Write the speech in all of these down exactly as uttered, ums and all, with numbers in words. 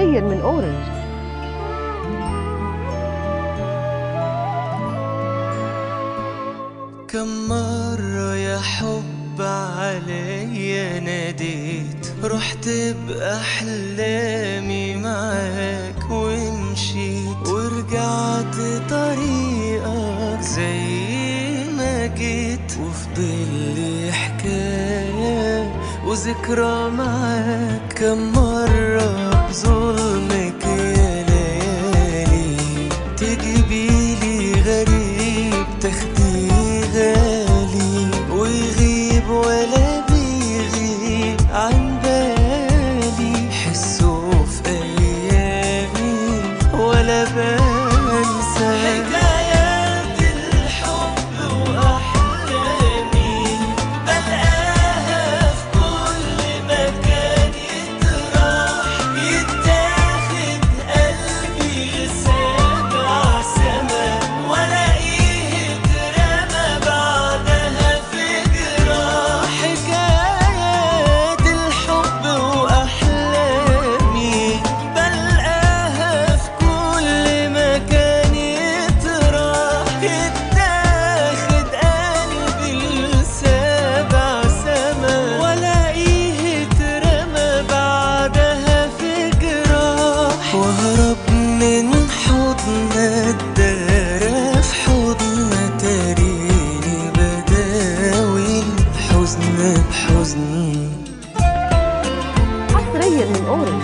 حصريا من أورنج. كم مرة يا حب عليا ناديت، رحت بأحلامي معاك ومشيت، ورجعت طريقك زي ما جيت، وفضل لي حكاية وذكرى معاك. كم مرة بظلمك يا ليالي تجيبيلي غريب تاخدي غالي، ويغيب ولا بيغيب عن بالي، حسه في أيامي ولا بنسى حكايات الحب وأحلامي، بلقاها في كل مكان، يتراح يتاخد قلبي لسابع سما، ولاقيه اترمى بعدها في جراح. حكايات الحب وأحلامي بلقاها في كل مكان، يتراح يتاخد قلبي لسابع سما، ولاقيه اترمى بعدها في جراح. وهرب من حضن الدار في حضن تاريني، بداوي الحزن بحزن. حصريا من أورنج.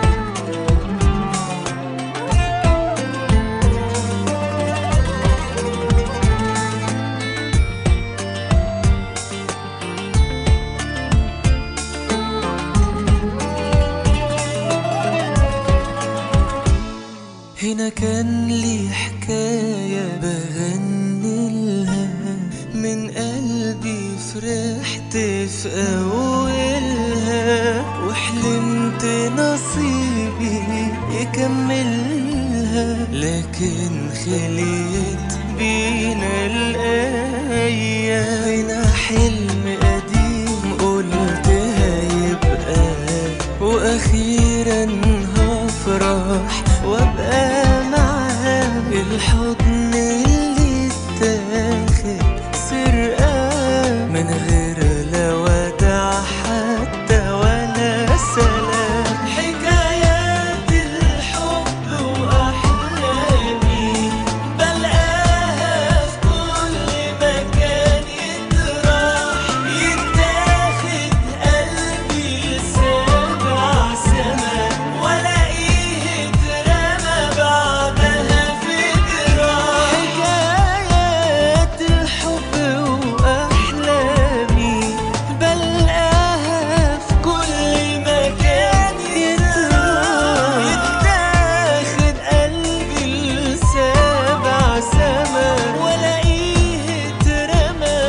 هنا كان لي حكاية بغني لها، من قلبي فرحت في أولها، وحلمت نصيبي يكملها، لكن خليت بينا الأيام. هنا حلم قديم قلت هيبقى، وأخيرا هفرح وابقى معاه. الحضن اللي اتاخد سرقة من غير لا وداع حتى ولا سلام. حكايات الحب وأحلامي بلقاها في كل مكان، يتراح يتاخد قلبي لسابع سما، ولاقيه اترمى بعدها في جراح. حكايات الحب وأحلامي بلقاها في كل مكان، يتراح يتاخد قلبي لسابع سما، ولاقيه اترمى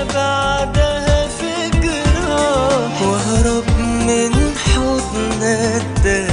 بعدها في جراح. وهرب من حضن الدار